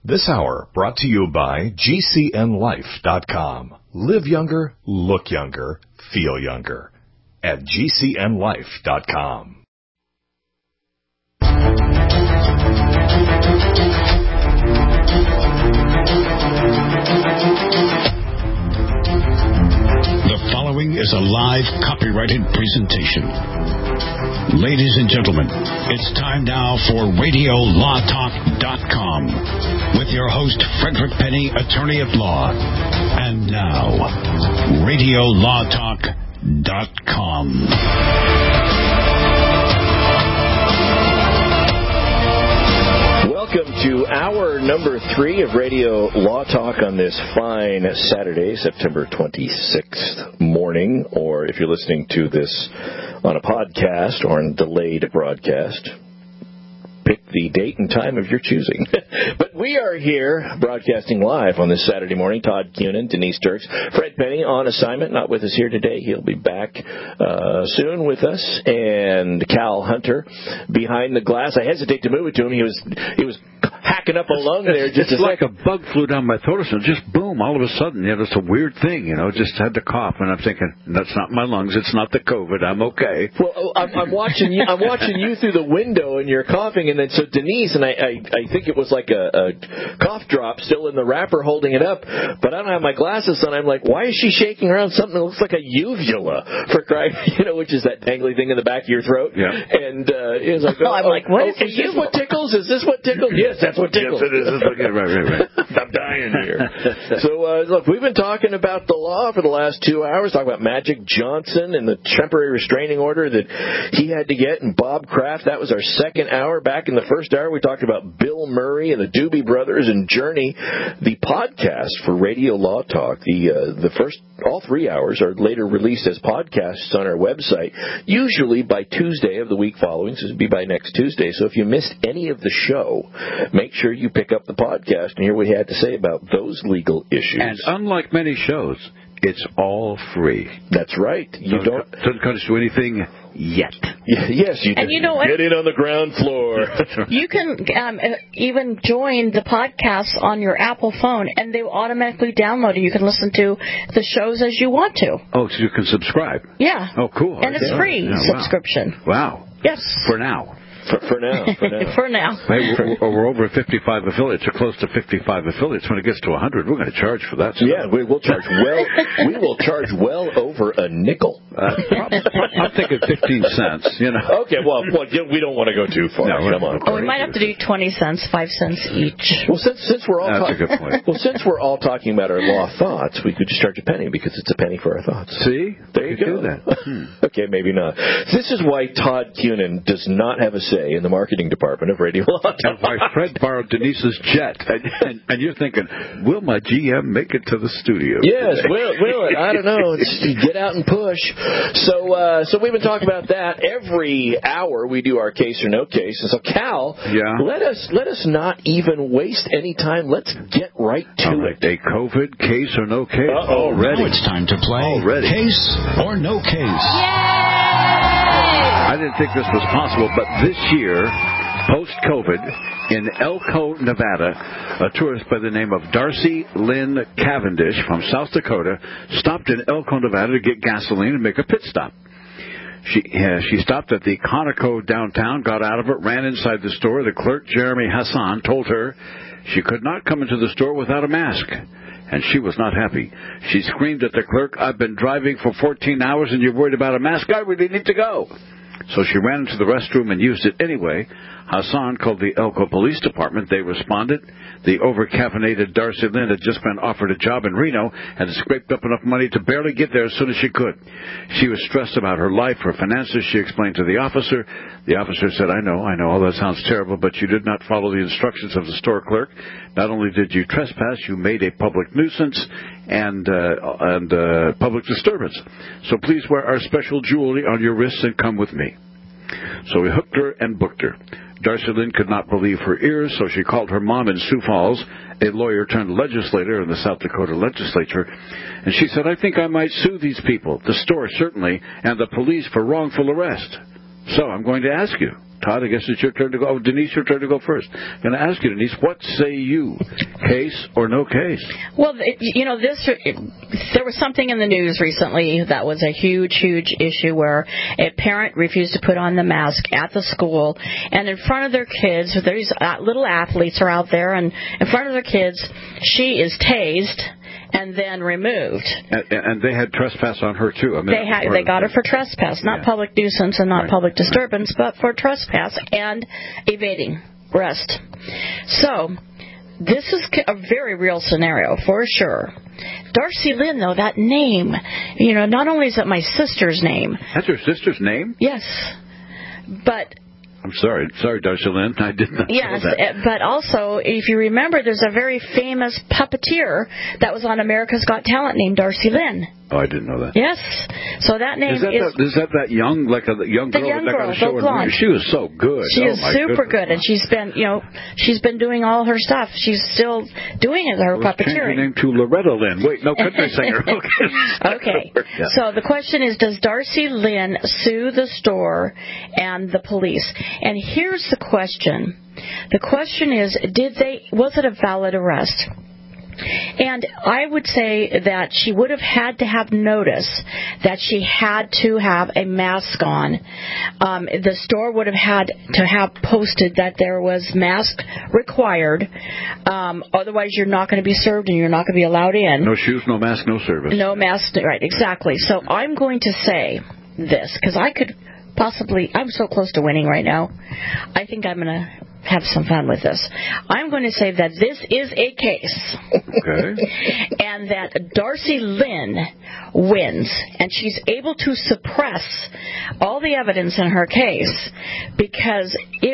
This hour brought to you by GCNLife.com. Live younger, look younger, feel younger at GCNLife.com. The following is a live copyrighted presentation. Ladies and gentlemen, it's time now for RadioLawTalk.com with your host, Frederick Penny, attorney at law. And now, RadioLawTalk.com. Welcome to hour number 3 of Radio Law Talk on this fine Saturday, September 26th morning, or if you're listening to this on a podcast or on delayed broadcast, pick the date and time of your choosing. But we are here broadcasting live on this Saturday morning. Todd Cunin, Denise Dirks, Fred Penny on assignment, not with us here today. He'll be back soon with us. And Cal Hunter behind the glass. I hesitate to move it to him. He was hacking up a lung there. Just like a bug flew down my throat, and just boom, all of a sudden, it's a weird thing, just had to cough, and I'm thinking, that's not my lungs, it's not the COVID, I'm okay. Well, I'm watching you. I'm watching you through the window, and you're coughing, and then so Denise, and I think it was like a cough drop still in the wrapper holding it up, but I don't have my glasses on. I'm like, why is she shaking around something that looks like a uvula, for crying, which is that dangly thing in the back of your throat? Yeah. And it was like, I'm like, what is is this what tickles? Is this what tickles? Yes, that's what tickles. Yes, it is. Right. I'm dying here. So, look, we've been talking about the law for the last 2 hours, talking about Magic Johnson and the temporary restraining order that he had to get, and Bob Kraft. That was our second hour. Back in the first hour, we talked about Bill Murray and the Doobie Brothers and Journey. The podcast for Radio Law Talk, the first, all 3 hours are later released as podcasts on our website, usually by Tuesday of the week following, so it'll be by next Tuesday. So if you missed any of the show, make sure you pick up the podcast and hear what he had to say about those legal issues. And unlike many shows, it's all free. That's right. Doesn't cost you anything yet. Yes, you and you know what? Get in on the ground floor. You can even join the podcast on your Apple phone, and they will automatically download it. You can listen to the shows as you want to. Oh, so you can subscribe? Yeah. Oh, cool. And it's free subscription. Wow. Yes. For now. For now. For now. Hey, we're over 55 affiliates, or close to 55 affiliates. When it gets to 100, we're going to charge for that. Yeah, we will charge we will charge well over a nickel. I'm thinking 15 cents. Okay, well, we don't want to go too far. No, come on. We might have to do 20 cents, 5 cents each. Well, since we're all that's a good point. Well, since we're all talking about our law thoughts, we could just charge a penny because it's a penny for our thoughts. See, there you go. Do that. Okay, maybe not. This is why Todd Cunin does not have a say in the marketing department of Radio Law Talk. And why Fred borrowed Denise's jet, and you're thinking, will my GM make it to the studio? Yes, will it? I don't know. Get out and push. So we've been talking about that. Every hour we do our case or no case. And so Cal, let us not even waste any time. Let's get right to it. A COVID case or no case? Already. Now it's time to play Case or No Case. I didn't think this was possible, but this year, post-COVID, in Elko, Nevada, a tourist by the name of Darcy Lynn Cavendish from South Dakota stopped in Elko, Nevada to get gasoline and make a pit stop. She stopped at the Conoco downtown, got out of it, ran inside the store. The clerk, Jeremy Hassan, told her she could not come into the store without a mask. And she was not happy. She screamed at the clerk, "I've been driving for 14 hours and you're worried about a mask? I really need to go." So she ran into the restroom and used it anyway. Hassan called the Elko Police Department. They responded. The over-caffeinated Darcy Lynn had just been offered a job in Reno and had scraped up enough money to barely get there as soon as she could. She was stressed about her life, her finances, she explained to the officer. The officer said, I know, all that sounds terrible, but you did not follow the instructions of the store clerk. Not only did you trespass, you made a public nuisance and public disturbance. So please wear our special jewelry on your wrists and come with me. So we hooked her and booked her. Darcy Lynn could not believe her ears, so she called her mom in Sioux Falls, a lawyer-turned-legislator in the South Dakota legislature, and she said, I think I might sue these people, the store certainly, and the police for wrongful arrest. So I'm going to ask you, Todd, I guess it's your turn to go. Oh, Denise, your turn to go first. I'm going to ask you, Denise, what say you? Case or no case? Well, there was something in the news recently that was a huge, huge issue where a parent refused to put on the mask at the school, and in front of their kids, these little athletes are out there, and in front of their kids, she is tased and then removed. And they had trespass on her, too. I mean, they got her for trespass, not public nuisance and not public disturbance, but for trespass and evading arrest. So this is a very real scenario, for sure. Darcy Lynn, though, that name, not only is it my sister's name. That's her sister's name? Yes. But... I'm sorry, Darcy Lynn. I did not know that. Yes, but also, if you remember, there's a very famous puppeteer that was on America's Got Talent named Darcy Lynn. Oh, I didn't know that. Yes. So that name is that young, like a young girl? The young girl, show blonde. She was so good. She is super good, and she's been doing all her stuff. She's still doing her puppeteering. Change her name to Loretta Lynn. Wait, no, country singer. Okay. Yeah. So the question is, does Darcy Lynn sue the store and the police? And here's the question. The question is, was it a valid arrest? And I would say that she would have had to have notice that she had to have a mask on. The store would have had to have posted that there was mask required. Otherwise, you're not going to be served and you're not going to be allowed in. No shoes, no mask, no service. No mask, right, exactly. So I'm going to say this, because I could possibly, I'm so close to winning right now. I think I'm going to have some fun with this. I'm going to say that this is a case. Okay. And that Darcy Lynn wins. And she's able to suppress all the evidence in her case because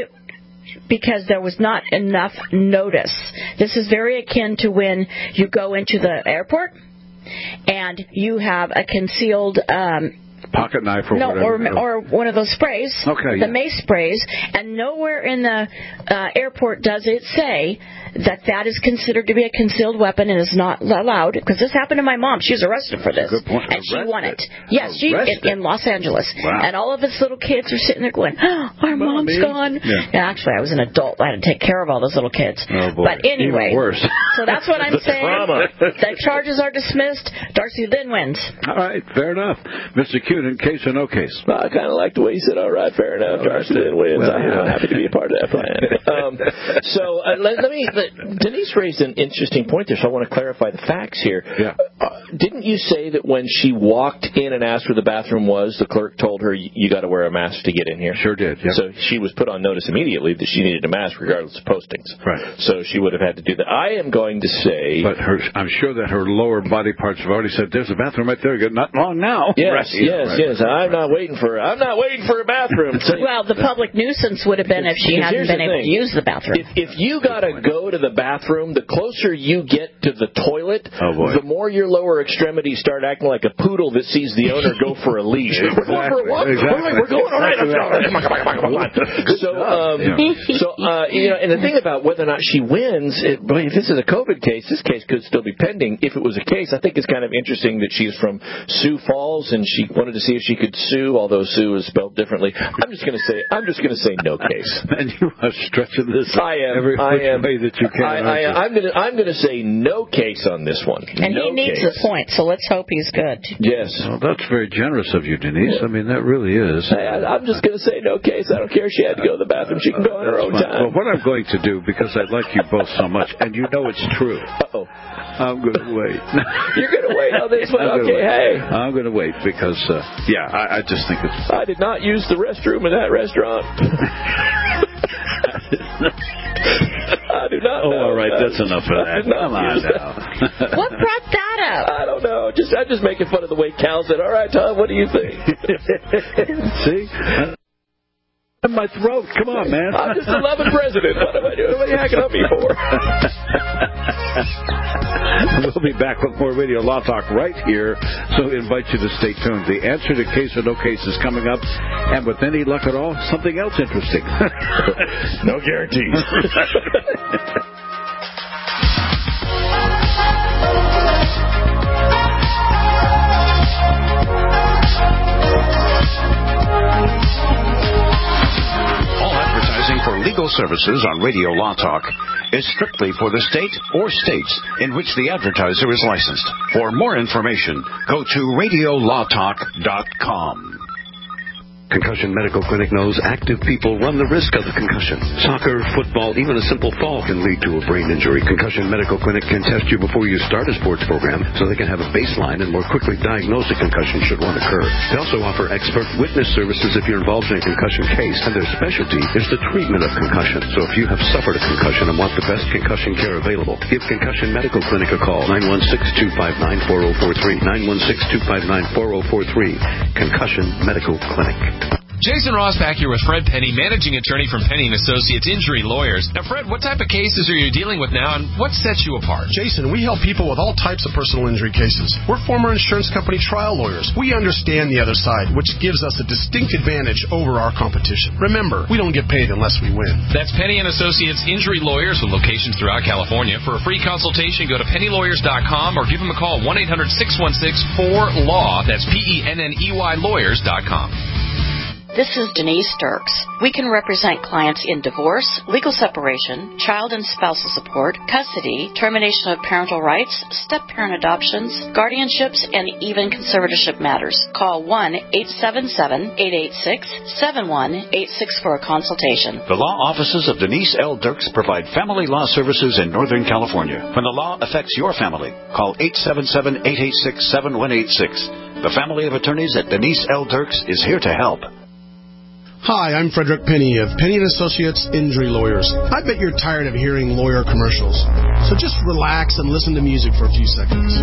there was not enough notice. This is very akin to when you go into the airport and you have a concealed pocket knife or whatever. or one of those sprays, the mace sprays, and nowhere in the airport does it say that is considered to be a concealed weapon and is not allowed, because this happened to my mom. She was arrested for this, and she won it. Yes, in Los Angeles. Wow. And all of us little kids are sitting there going, oh, our mom's gone. Yeah. And actually, I was an adult. I had to take care of all those little kids. Oh, boy. But anyway, even worse. So that's what I'm saying. The charges are dismissed. Darcy Lynn wins. All right, fair enough. Mr. Cunin, case or no case? Well, I kind of like the way you said, all right, fair enough. Darcy Lynn wins. Well, I'm happy to be a part of that plan. Denise raised an interesting point there, so I want to clarify the facts here. Yeah. Didn't you say that when she walked in and asked where the bathroom was, the clerk told her, you got to wear a mask to get in here? Sure did, yeah. So she was put on notice immediately that she needed a mask regardless of postings. Right. So she would have had to do that. I am going to say... But I'm sure that her lower body parts have already said, there's a bathroom right there. Not long now. Yes, yes. I'm not waiting for a bathroom. Well, the public nuisance would have been if she hadn't been able to use the bathroom. If you got to go to the bathroom, the closer you get to the toilet, the more your lower extremities start acting like a poodle that sees the owner go for a leach. Exactly. We're going for a walk. Exactly. We're going all right. Come on. And the thing about whether or not she wins, if this is a COVID case, this case could still be pending. If it was a case, I think it's kind of interesting that she's from Sioux Falls and she wanted to see if she could sue, although Sioux is spelled differently. I'm just going to say no case. And you are stretching this every way that you can. I'm going to say no case on this one. And he needs the point, so let's hope he's good. Yes. Well, that's very generous of you, Denise. I mean, that really is. I'm just going to say no case. I don't care if she had to go to the bathroom. She can go on her own time. Well, what I'm going to do, because I like you both so much, and you know it's true. Uh-oh. I'm going to wait. You're going to wait on this one? Okay, hey. I'm going to wait because, I just think it's... I did not use the restroom in that restaurant. I do not know. All right, that's enough of that. Come on now. What brought that up? I don't know. I'm just making fun of the way Cal said, all right, Tom, what do you think? See? In my throat. Come on, man. I'm just 11th president. What am I doing? What are you hacking up me for? We'll be back with more Radio Law Talk right here, so we invite you to stay tuned. The answer to case or no case is coming up, and with any luck at all, something else interesting. No guarantees. medical services on Radio Law Talk is strictly for the state or states in which the advertiser is licensed. For more information, go to radiolawtalk.com. Concussion Medical Clinic knows active people run the risk of a concussion. Soccer, football, even a simple fall can lead to a brain injury. Concussion Medical Clinic can test you before you start a sports program so they can have a baseline and more quickly diagnose a concussion should one occur. They also offer expert witness services if you're involved in a concussion case, and their specialty is the treatment of concussion. So if you have suffered a concussion and want the best concussion care available, give Concussion Medical Clinic a call, 916-259-4043, 916-259-4043, Concussion Medical Clinic. Jason Rosbach here with Fred Penny, managing attorney from Penny & Associates Injury Lawyers. Now, Fred, what type of cases are you dealing with now, and what sets you apart? Jason, we help people with all types of personal injury cases. We're former insurance company trial lawyers. We understand the other side, which gives us a distinct advantage over our competition. Remember, we don't get paid unless we win. That's Penny & Associates Injury Lawyers with locations throughout California. For a free consultation, go to pennylawyers.com or give them a call, 1-800-616-4LAW. That's PENNEY lawyers.com. This is Denise Dirks. We can represent clients in divorce, legal separation, child and spousal support, custody, termination of parental rights, step-parent adoptions, guardianships, and even conservatorship matters. Call 1-877-886-7186 for a consultation. The law offices of Denise L. Dirks provide family law services in Northern California. When the law affects your family, call 877-886-7186. The family of attorneys at Denise L. Dirks is here to help. Hi, I'm Frederick Penny of Penny & Associates Injury Lawyers. I bet you're tired of hearing lawyer commercials. So just relax and listen to music for a few seconds.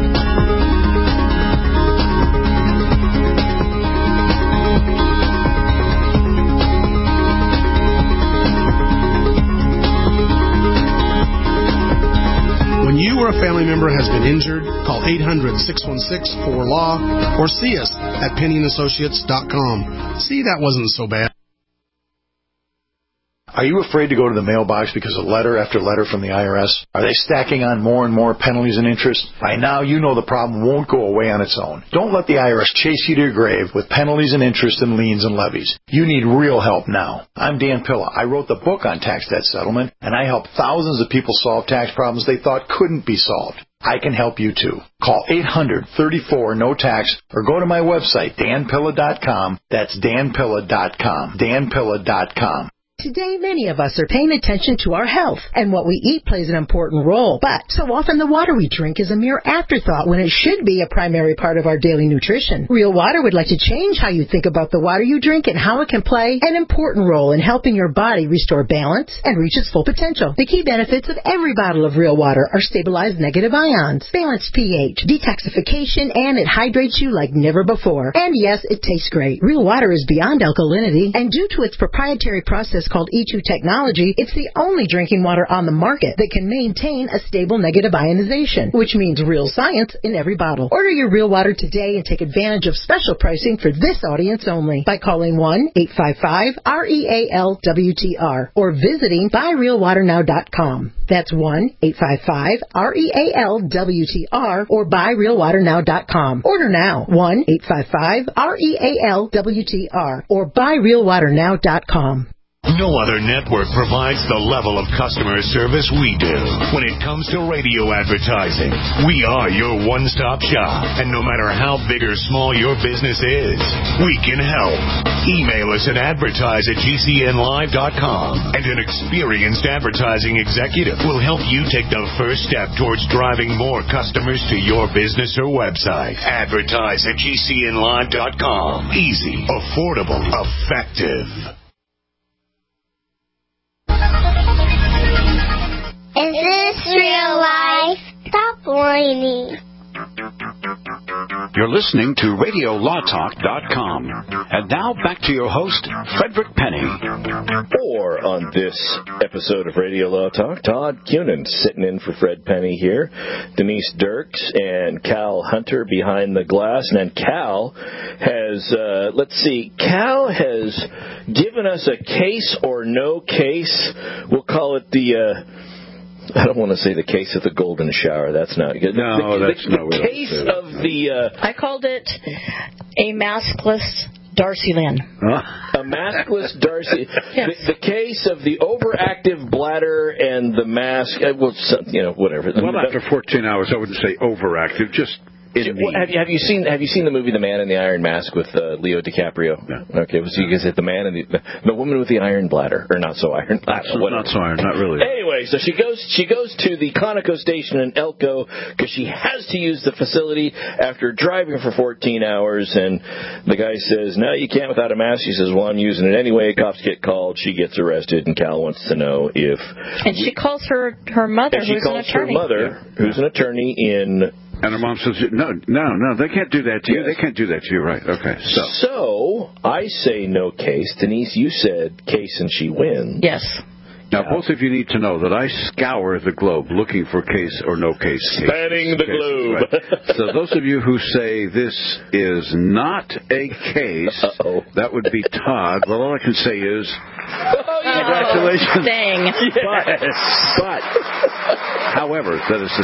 When you or a family member has been injured, call 800-616-4LAW or see us at PennyandAssociates.com. See, that wasn't so bad. Are you afraid to go to the mailbox because of letter after letter from the IRS? Are they stacking on more and more penalties and interest? By now, you know the problem won't go away on its own. Don't let the IRS chase you to your grave with penalties and interest and liens and levies. You need real help now. I'm Dan Pilla. I wrote the book on tax debt settlement, and I help thousands of people solve tax problems they thought couldn't be solved. I can help you too. Call 800-34-NO-TAX or go to my website, danpilla.com. That's danpilla.com. danpilla.com. Today, many of us are paying attention to our health, and what we eat plays an important role. But so often the water we drink is a mere afterthought when it should be a primary part of our daily nutrition. Real Water would like to change how you think about the water you drink and how it can play an important role in helping your body restore balance and reach its full potential. The key benefits of every bottle of Real Water are stabilized negative ions, balanced pH, detoxification, and it hydrates you like never before. And yes, it tastes great. Real Water is beyond alkalinity, and due to its proprietary process called E2 technology, it's the only drinking water on the market that can maintain a stable negative ionization, which means real science in every bottle. Order your Real Water today and take advantage of special pricing for this audience only by calling 1-855-REALWTR or visiting buyrealwaternow.com. That's 1-855-REALWTR or buyrealwaternow.com. Order now. 1-855-REALWTR or buyrealwaternow.com. No other network provides the level of customer service we do. When it comes to radio advertising, we are your one-stop shop. And no matter how big or small your business is, we can help. Email us at advertise@gcnlive.com, and an experienced advertising executive will help you take the first step towards driving more customers to your business or website. Advertise@gcnlive.com. Easy, affordable, effective. Is this real life? Stop whining. You're listening to RadioLawTalk.com. And now back to your host, Frederick Penny. Or on this episode of Radio Law Talk, Todd Cunin sitting in for Fred Penny here, Denise Dirks and Cal Hunter behind the glass. And then Cal has, Cal has given us a case or no case. We'll call it the... I don't want to say the case of the golden shower. That's not good. No, that's not the case of the... I called it a maskless Darcy Lynn. A maskless Darcy. Yes. The case of the overactive bladder and the mask. Whatever. Well, after 14 hours, I wouldn't say overactive. Just. Have you seen the movie The Man in the Iron Mask with Leo DiCaprio? No. Okay, so you can say the man and the woman with the iron bladder, or not so iron bladder. Not so iron, not really. Anyway, so she goes to the Conoco station in Elko because she has to use the facility after driving for 14 hours, and the guy says, "No, you can't without a mask." She says, "Well, I'm using it anyway." Cops get called. She gets arrested, and Cal wants to know if. And she calls her mother, who's an attorney. Who's an attorney in. And her mom says, no, they can't do that to you. They can't do that to you, right? Okay. So I say no case. Denise, you said case and she wins. Yes. Now, both of you need to know that I scour the globe looking for case or no case. Spanning the globe. Right. So those of you who say this is not a case, that would be Todd. Well, all I can say is congratulations. Dang. But, however,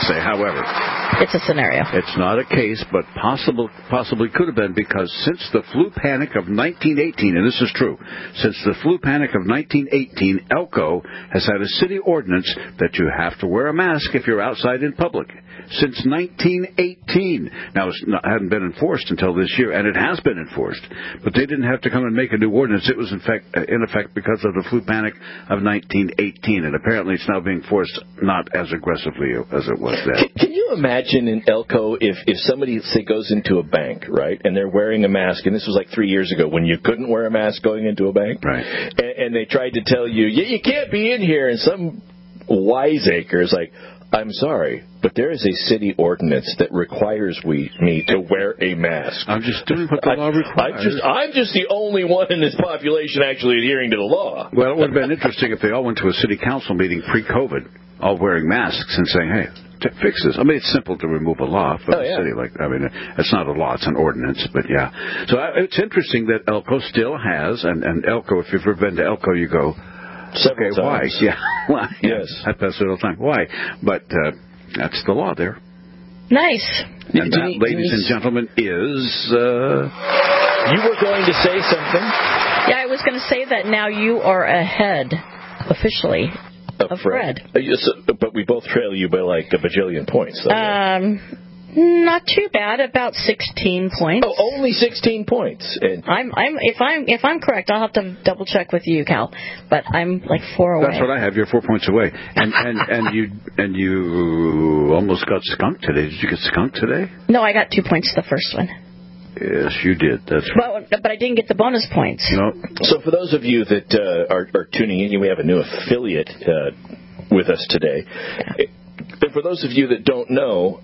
it's a scenario. It's not a case, but possibly could have been, because since the flu panic of 1918, and this is true, since the flu panic of 1918, Elko has had a city ordinance that you have to wear a mask if you're outside in public. Since 1918. Now, it hadn't been enforced until this year, and it has been enforced. But they didn't have to come and make a new ordinance. It was, in effect because of the flu panic of 1918, and apparently it's now being forced not as aggressively as it was then. Can you imagine in Elko if somebody, say, goes into a bank, right, and they're wearing a mask, and this was like 3 years ago when you couldn't wear a mask going into a bank, right? And they tried to tell you, you can't be in here, and some wiseacre is like, I'm sorry, but there is a city ordinance that requires me to wear a mask. I'm just doing what the law requires. I'm just the only one in this population actually adhering to the law. Well, it would have been interesting if they all went to a city council meeting pre-COVID, all wearing masks and saying, hey, fix this. I mean, it's simple to remove a law from the city. It's not a law, it's an ordinance, but yeah. So it's interesting that Elko still has, and Elko, if you've ever been to Elko, you go, several times. Why? Yeah. Why? Yes. I pass it all the time. Why? But that's the law there. Nice. And that, ladies and gentlemen, is... You were going to say something? Yeah, I was going to say that now you are ahead, officially, of Fred. But we both trail you by like a bajillion points. So not too bad, about 16 points. Oh, only 16 points. And if I'm correct, I'll have to double check with you, Cal. But I'm like 4 away. That's what I have. You're 4 points away. And you almost got skunked today. Did you get skunked today? No, I got 2 points the first one. Yes, you did. That's right. But I didn't get the bonus points. No. So for those of you that are tuning in, we have a new affiliate with us today. Yeah. And for those of you that don't know,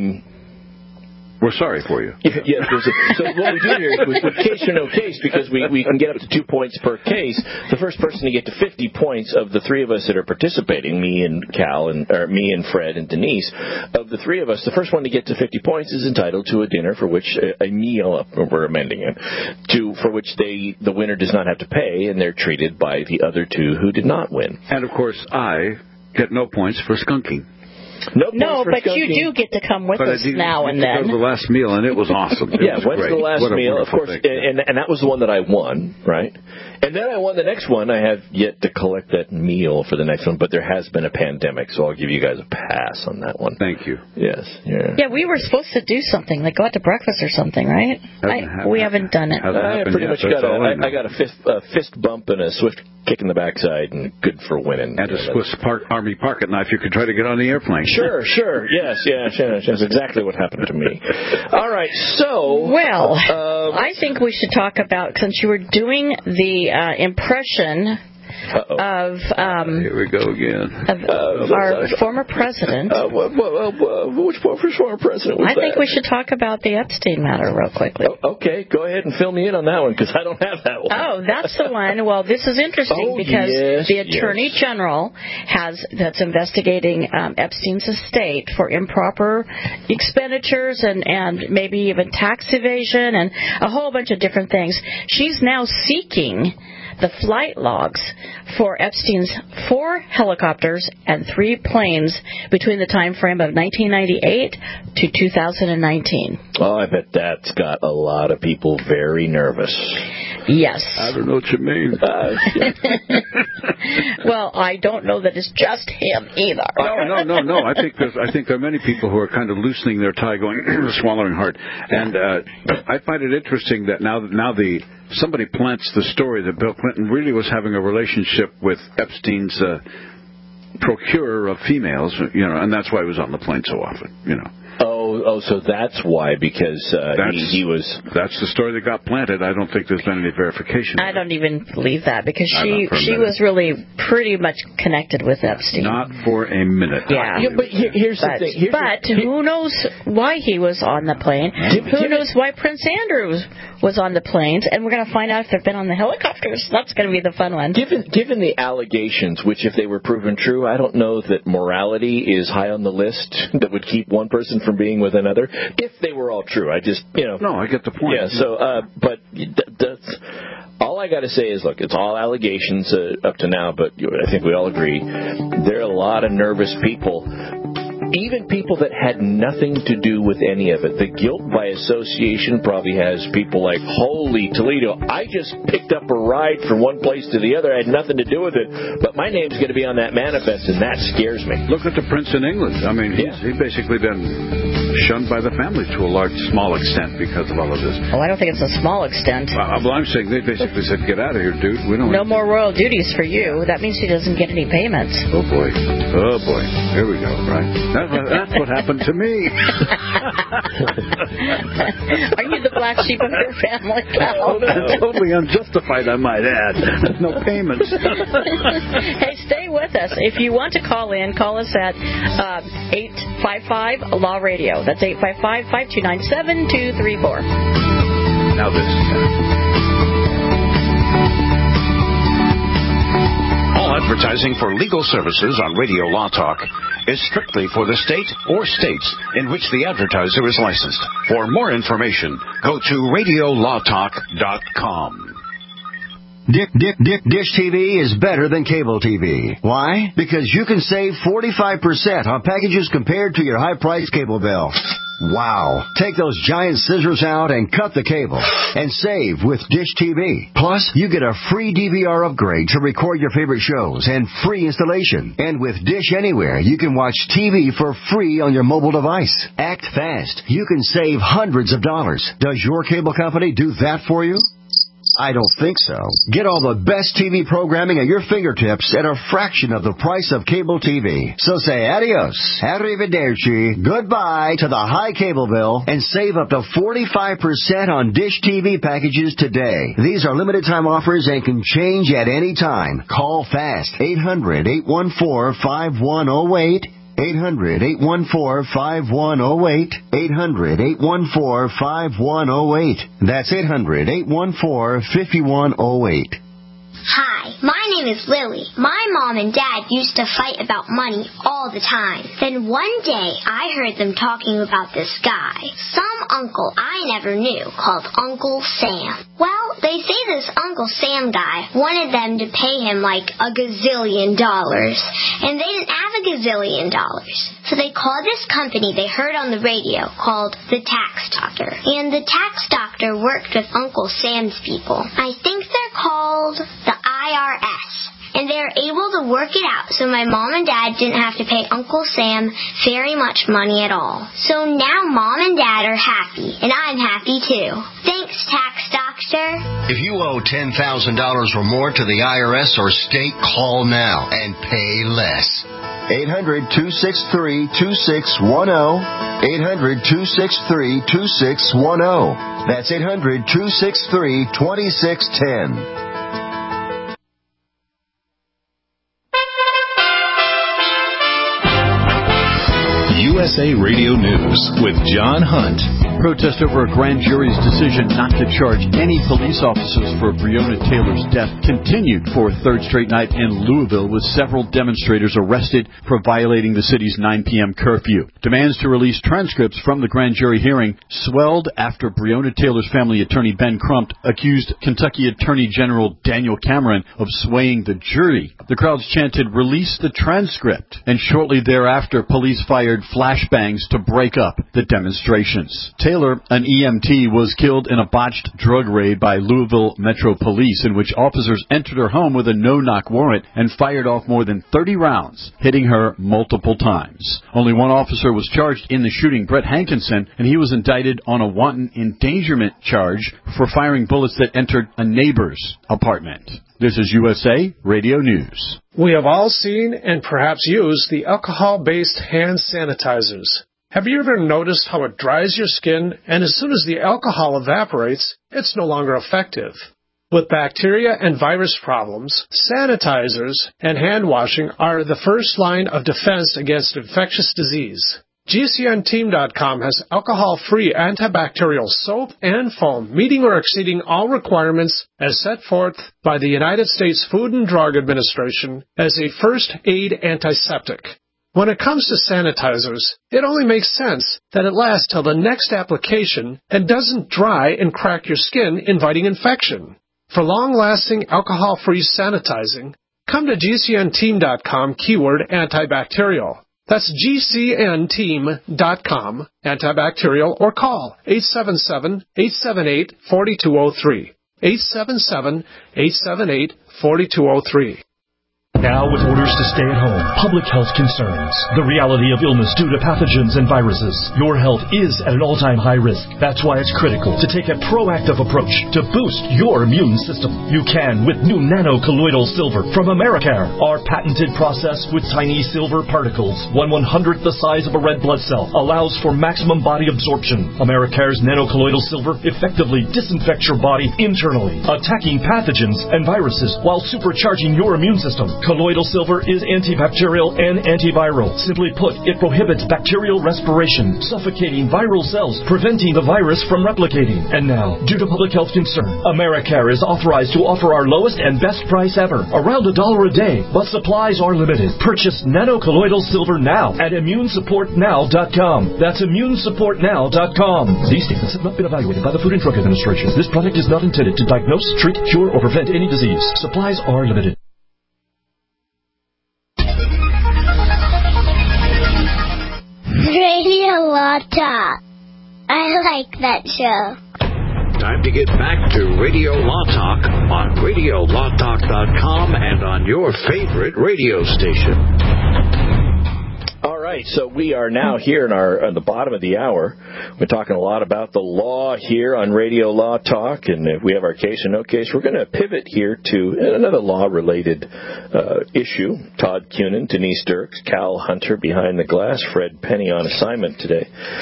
we're sorry for you. Yeah. So what we do here is with case or no case, because we can get up to 2 points per case. The first person to get to 50 points of the three of us that are participating, me and Cal, or me and Fred and Denise, of the three of us, the first one to get to 50 points is entitled to a dinner for which a meal, we're amending it, for which the winner does not have to pay, and they're treated by the other two who did not win. And of course, I get no points for skunking. No, but you do get to come with us now and then. Go to the last meal, and it was awesome. It was went great. to the last meal, of course, and that was the one that I won, right? And then I won the next one. I have yet to collect that meal for the next one, but there has been a pandemic, so I'll give you guys a pass on that one. Thank you. Yes. Yeah, we were supposed to do something, like go out to breakfast or something, right? We haven't done it. I pretty much got a fist bump and a swift kick in the backside, and good for winning. And a Swiss Army pocket knife you could try to get on the airplane. Sure. Yes. That's exactly what happened to me. All right, so... Well, I think we should talk about, since you were doing the impression... of here we go again. Of our former president. Which former president was I think we should talk about the Epstein matter real quickly. Okay, go ahead and fill me in on that one, because I don't have that one. Oh, that's the one. Well, this is interesting because the Attorney General that's investigating Epstein's estate for improper expenditures and maybe even tax evasion and a whole bunch of different things. She's now seeking the flight logs for Epstein's 4 helicopters and 3 planes between the time frame of 1998 to 2019. Oh, I bet that's got a lot of people very nervous. Yes. I don't know what you mean. Well, I don't know that it's just him either. No. I think there are many people who are kind of loosening their tie, going swallowing hard. And I find it interesting that now somebody plants the story that Bill Clinton really was having a relationship with Epstein's procurer of females, and that's why he was on the plane so often, Oh, so that's why, because he was... That's the story that got planted. I don't think there's been any verification. I don't even believe that, because she was really pretty much connected with Epstein. Not for a minute. Yeah. But here's the thing. Who knows why he was on the plane? Who knows why Prince Andrew was on the planes? And we're going to find out if they've been on the helicopters. That's going to be the fun one. Given the allegations, which if they were proven true, I don't know that morality is high on the list that would keep one person from being with another. If they were all true, I just, No, I get the point. Yeah, so, but that's... All I got to say is, look, it's all allegations up to now, but I think we all agree there are a lot of nervous people, even people that had nothing to do with any of it. The guilt by association probably has people like, holy Toledo, I just picked up a ride from one place to the other. I had nothing to do with it, but my name's going to be on that manifest, and that scares me. Look at the Prince in England. I mean, he's basically been shunned by the family to a small extent because of all of this. Oh, I don't think it's a small extent. Well, I'm saying they basically said, get out of here, dude. We don't. No more royal duties for you. That means he doesn't get any payments. Oh, boy. Here we go, right? That's what happened to me. Are you the black sheep of your family, Cal? Totally unjustified, I might add. No payments. Hey, stay with us. If you want to call in, call us at 855-LAW-RADIO. That's 855-529-7234. Now this. All advertising for legal services on Radio Law Talk is strictly for the state or states in which the advertiser is licensed. For more information, go to radiolawtalk.com. Dish TV is better than cable TV. Why? Because you can save 45% on packages compared to your high-priced cable bill. Wow. Take those giant scissors out and cut the cable and save with Dish TV. Plus, you get a free DVR upgrade to record your favorite shows and free installation. And with Dish Anywhere, you can watch TV for free on your mobile device. Act fast. You can save hundreds of dollars. Does your cable company do that for you? I don't think so. Get all the best TV programming at your fingertips at a fraction of the price of cable TV. So say adios, arrivederci, goodbye to the high cable bill and save up to 45% on Dish TV packages today. These are limited time offers and can change at any time. Call fast. 800-814-5108. 800-814-5108. 800-814-5108. That's 800-814-5108. Hi, my name is Lily. My mom and dad used to fight about money all the time. Then one day, I heard them talking about this guy, some uncle I never knew, called Uncle Sam. Well, they say this Uncle Sam guy wanted them to pay him like $1 gazillion, and they didn't have $1 gazillion. So they called this company they heard on the radio called the Tax Doctor. And the Tax Doctor worked with Uncle Sam's people. I think they're called the IRS. And they were able to work it out so my mom and dad didn't have to pay Uncle Sam very much money at all. So now mom and dad are happy, and I'm happy too. Thanks, Tax Doctor. If you owe $10,000 or more to the IRS or state, call now and pay less. 800-263-2610. 800-263-2610. That's 800-263-2610. USA Radio News with John Hunt. Protest over a grand jury's decision not to charge any police officers for Breonna Taylor's death continued for a third straight night in Louisville, with several demonstrators arrested for violating the city's 9 p.m. curfew. Demands to release transcripts from the grand jury hearing swelled after Breonna Taylor's family attorney Ben Crump accused Kentucky Attorney General Daniel Cameron of swaying the jury. The crowds chanted, "Release the transcript," and shortly thereafter, police fired flashbangs to break up the demonstrations. Taylor, an EMT, was killed in a botched drug raid by Louisville Metro Police, in which officers entered her home with a no-knock warrant and fired off more than 30 rounds, hitting her multiple times. Only one officer was charged in the shooting, Brett Hankinson, and he was indicted on a wanton endangerment charge for firing bullets that entered a neighbor's apartment. This is USA Radio News. We have all seen and perhaps used the alcohol-based hand sanitizers. Have you ever noticed how it dries your skin, and as soon as the alcohol evaporates, it's no longer effective? With bacteria and virus problems, sanitizers and hand washing are the first line of defense against infectious disease. GCNteam.com has alcohol-free antibacterial soap and foam, meeting or exceeding all requirements as set forth by the United States Food and Drug Administration as a first aid antiseptic. When it comes to sanitizers, it only makes sense that it lasts till the next application and doesn't dry and crack your skin, inviting infection. For long-lasting alcohol-free sanitizing, come to GCNteam.com keyword antibacterial. That's GCNteam.com antibacterial, or call 877-878-4203. 877-878-4203. Now, with orders to stay at home, public health concerns, the reality of illness due to pathogens and viruses, your health is at an all-time high risk. That's why it's critical to take a proactive approach to boost your immune system. You can with new nano-colloidal silver from Americare. Our patented process with tiny silver particles, 1/100th the size of a red blood cell, allows for maximum body absorption. Americare's nano-colloidal silver effectively disinfects your body internally, attacking pathogens and viruses while supercharging your immune system. Colloidal silver is antibacterial and antiviral. Simply put, it prohibits bacterial respiration, suffocating viral cells, preventing the virus from replicating. And now, due to public health concern, Americare is authorized to offer our lowest and best price ever, around $1 a day, but supplies are limited. Purchase nano-colloidal silver now at ImmuneSupportNow.com. That's ImmuneSupportNow.com. These statements have not been evaluated by the Food and Drug Administration. This product is not intended to diagnose, treat, cure, or prevent any disease. Supplies are limited. Radio Law Talk. I like that show. Time to get back to Radio Law Talk on RadioLawTalk.com and on your favorite radio station. All right, so we are now here at the bottom of the hour. We're talking a lot about the law here on Radio Law Talk, and if we have our case or no case, we're going to pivot here to another law-related issue. Todd Cunin, Denise Dirks, Cal Hunter behind the glass, Fred Penny on assignment today.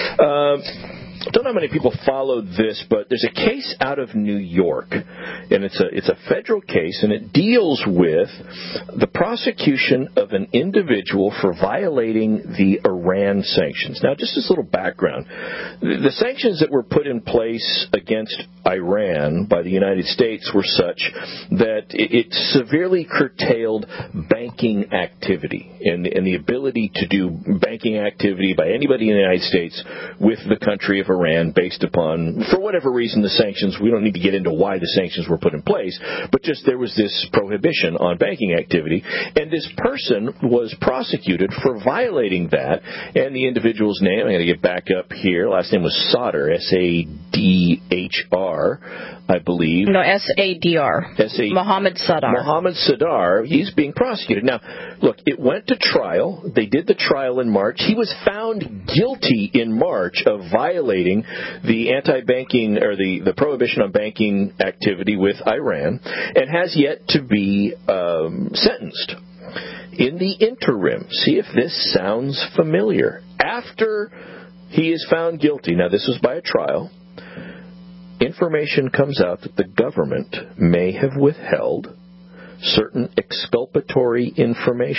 I don't know how many people followed this, but there's a case out of New York, and it's a federal case, and it deals with the prosecution of an individual for violating the Iran sanctions. Now, just this little background. The sanctions that were put in place against Iran by the United States were such that it severely curtailed banking activity and the ability to do banking activity by anybody in the United States with the country of Iran based upon, for whatever reason, the sanctions. We don't need to get into why the sanctions were put in place, but just there was this prohibition on banking activity, and this person was prosecuted for violating that, and the individual's name, I got to get back up here, last name was Sadr, S-A-D-H-R, I believe. No, S-A-D-R. Mohammed Sadr. Mohammed Sadr, he's being prosecuted. Now, look, it went to trial. They did the trial in March. He was found guilty in March of violating the anti-banking, or the prohibition on banking activity with Iran, and has yet to be sentenced. In the interim, see if this sounds familiar. After he is found guilty, now this was by a trial, information comes out that the government may have withheld certain exculpatory information.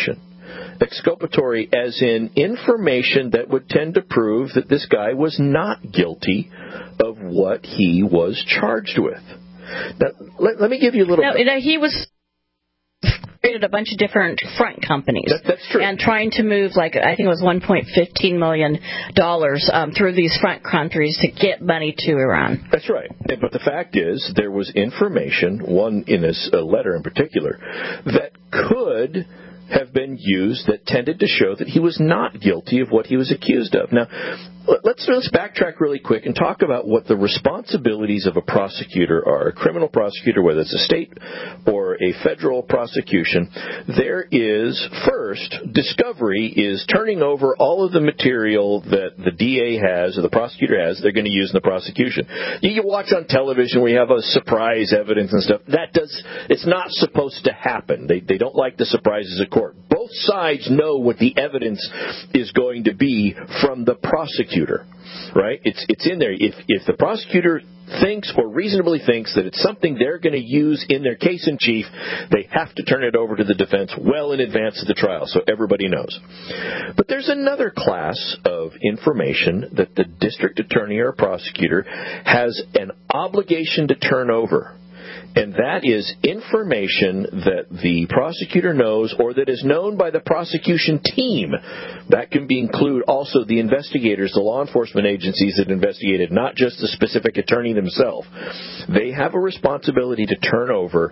Exculpatory as in information that would tend to prove that this guy was not guilty of what he was charged with. Now, let me give you a little... No, he was... created a bunch of different front companies. That's true. And trying to move, I think it was $1.15 million through these front countries to get money to Iran. That's right. But the fact is, there was information, one in this letter in particular, that could have been used that tended to show that he was not guilty of what he was accused of. Now, let's backtrack really quick and talk about what the responsibilities of a prosecutor are. A criminal prosecutor, whether it's a state or a federal prosecution, there is, first, discovery is turning over all of the material that the DA has or the prosecutor has they're going to use in the prosecution. You watch on television where you have a surprise evidence and stuff. It's not supposed to happen. They don't like the surprises of court. Both sides know what the evidence is going to be from the prosecutor, right? It's in there. If the prosecutor thinks or reasonably thinks that it's something they're going to use in their case in chief, they have to turn it over to the defense well in advance of the trial so everybody knows. But there's another class of information that the district attorney or prosecutor has an obligation to turn over. And that is information that the prosecutor knows or that is known by the prosecution team. That can include also the investigators, the law enforcement agencies that investigated, not just the specific attorney themselves. They have a responsibility to turn over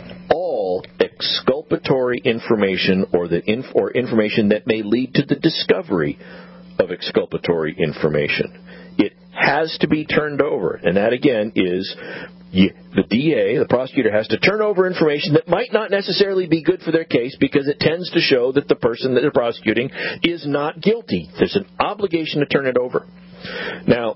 all exculpatory information or information that may lead to the discovery of exculpatory information. It has to be turned over. And that, again, is the DA, the prosecutor, has to turn over information that might not necessarily be good for their case because it tends to show that the person that they're prosecuting is not guilty. There's an obligation to turn it over. Now,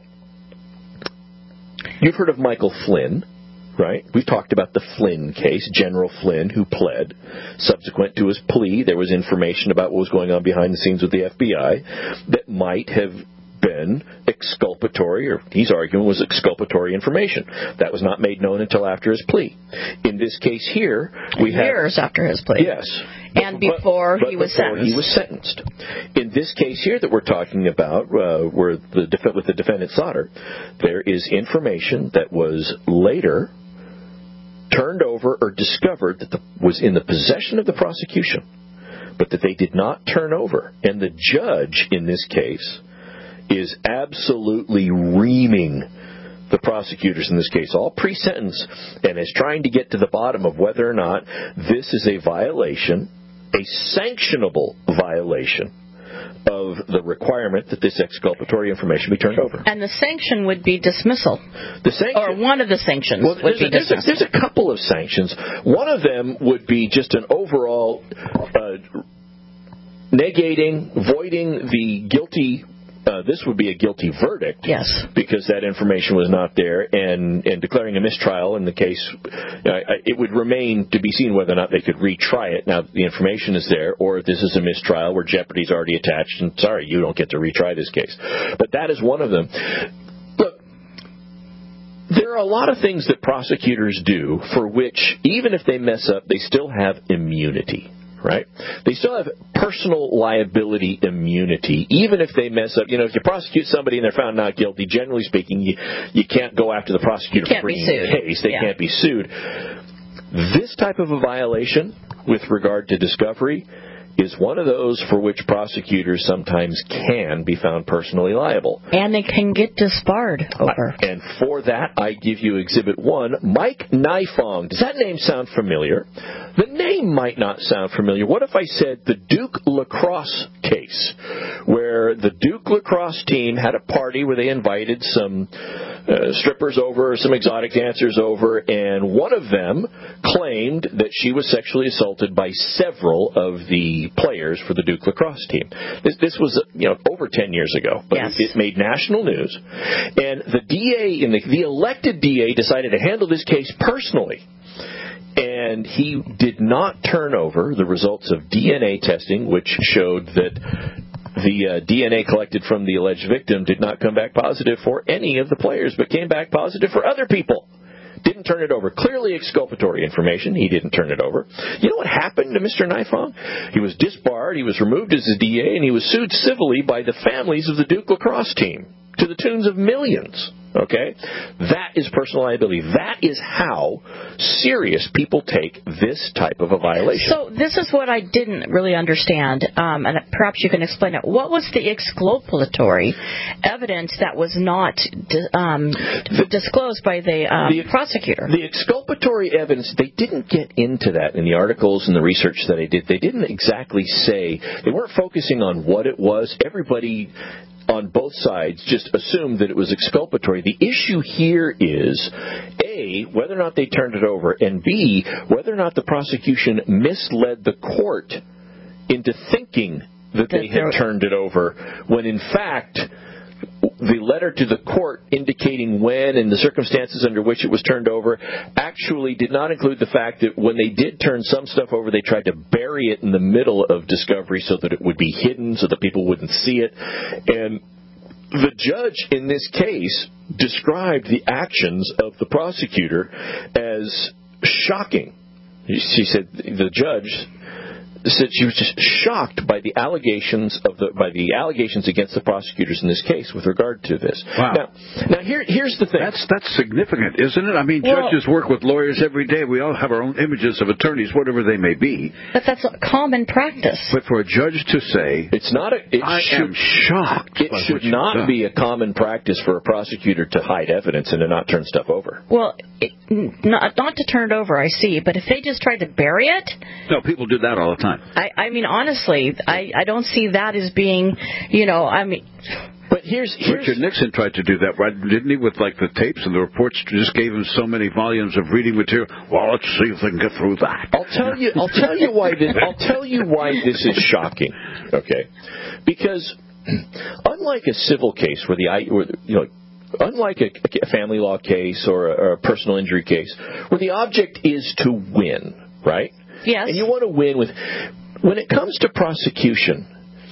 you've heard of Michael Flynn, right? We've talked about the Flynn case, General Flynn, who pled. Subsequent to his plea, there was information about what was going on behind the scenes with the FBI that might have been exculpatory, or he's arguing was exculpatory information. That was not made known until after his plea. In this case here, we have... Years after his plea. Yes. And before he was sentenced. In this case here that we're talking about, where with the defendant Sauter, there is information that was later turned over or discovered that was in the possession of the prosecution, but that they did not turn over. And the judge in this case is absolutely reaming the prosecutors in this case, all pre-sentence, and is trying to get to the bottom of whether or not this is a violation, a sanctionable violation of the requirement that this exculpatory information be turned over. And the sanction would be dismissal. Or one of the sanctions would be dismissal. There's a couple of sanctions. One of them would be just an overall negating, voiding the guilty. This would be a guilty verdict. Yes. Because that information was not there, and declaring a mistrial in the case, it would remain to be seen whether or not they could retry it. Now, the information is there, or if this is a mistrial where jeopardy is already attached, and sorry, you don't get to retry this case. But that is one of them. Look, there are a lot of things that prosecutors do for which, even if they mess up, they still have immunity. Right? They still have personal liability immunity, even if they mess up. If you prosecute somebody and they're found not guilty, generally speaking, you can't go after the prosecutor for bringing the case. They can't be sued. This type of a violation with regard to discovery is one of those for which prosecutors sometimes can be found personally liable. And they can get disbarred over. And for that, I give you Exhibit 1, Mike Nifong. Does that name sound familiar? The name might not sound familiar. What if I said the Duke lacrosse case, where the Duke lacrosse team had a party where they invited some strippers over, some exotic dancers over, and one of them claimed that she was sexually assaulted by several of the players for the Duke lacrosse team. This was over 10 years ago, but it made national news. And the DA, the elected DA, decided to handle this case personally. And he did not turn over the results of DNA testing, which showed that the DNA collected from the alleged victim did not come back positive for any of the players, but came back positive for other people. Didn't turn it over. Clearly exculpatory information. He didn't turn it over. You know what happened to Mr. Nifong? He was disbarred, he was removed as a DA, and he was sued civilly by the families of the Duke lacrosse team to the tunes of millions. Okay? That is personal liability. That is how serious people take this type of a violation. So this is what I didn't really understand, and perhaps you can explain it. What was the exculpatory evidence that was not disclosed by the prosecutor? The exculpatory evidence, they didn't get into that in the articles and the research that I did. They didn't exactly say, they weren't focusing on what it was. Everybody on both sides just assumed that it was exculpatory. The issue here is, A, whether or not they turned it over, and B, whether or not the prosecution misled the court into thinking that they had turned it over, when in fact the letter to the court indicating when and the circumstances under which it was turned over actually did not include the fact that when they did turn some stuff over, they tried to bury it in the middle of discovery so that it would be hidden, so that people wouldn't see it. And the judge in this case described the actions of the prosecutor as shocking. She said, the judge said she was just shocked by the allegations against the prosecutors in this case with regard to this. Wow. Now here's the thing. That's significant, isn't it? I mean, judges work with lawyers every day. We all have our own images of attorneys, whatever they may be. But that's common practice. But for a judge to say, I am shocked. It should not be a common practice for a prosecutor to hide evidence and to not turn stuff over. Well, not to turn it over, I see. But if they just tried to bury it? No, people do that all the time. I mean, honestly, I don't see that as being, But here's Richard Nixon tried to do that, right? Didn't he? With like the tapes and the reports, just gave him so many volumes of reading material. Well, let's see if they can get through that. I'll tell you why this is shocking. Okay, because unlike a civil case unlike a family law case or a personal injury case, where the object is to win, right? Yes. And you want to win when it comes to prosecution,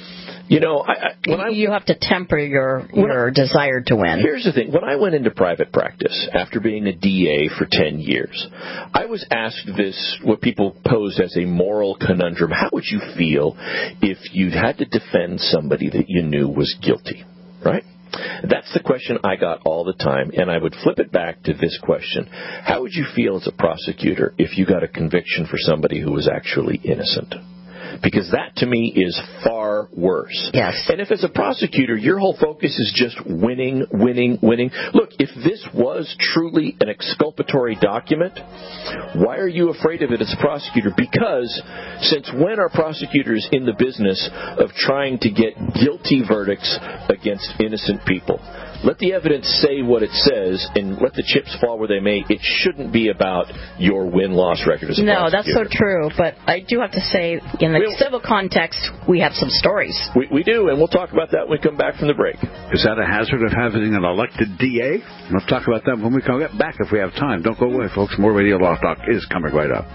you have to temper your desire to win. Here's the thing. When I went into private practice after being a DA for 10 years, I was asked what people posed as a moral conundrum. How would you feel if you had to defend somebody that you knew was guilty, right? That's the question I got all the time, and I would flip it back to this question. How would you feel as a prosecutor if you got a conviction for somebody who was actually innocent? Because that, to me, is far worse. Yes. And if as a prosecutor, your whole focus is just winning. Look, if this was truly an exculpatory document, why are you afraid of it as a prosecutor? Because since when are prosecutors in the business of trying to get guilty verdicts against innocent people? Let the evidence say what it says, and let the chips fall where they may. It shouldn't be about your win-loss record as a prosecutor. No, that's so true. But I do have to say, in the civil context, we have some stories. We do, and we'll talk about that when we come back from the break. Is that a hazard of having an elected DA? We'll talk about that when we come back if we have time. Don't go away, folks. More Radio Law Talk is coming right up.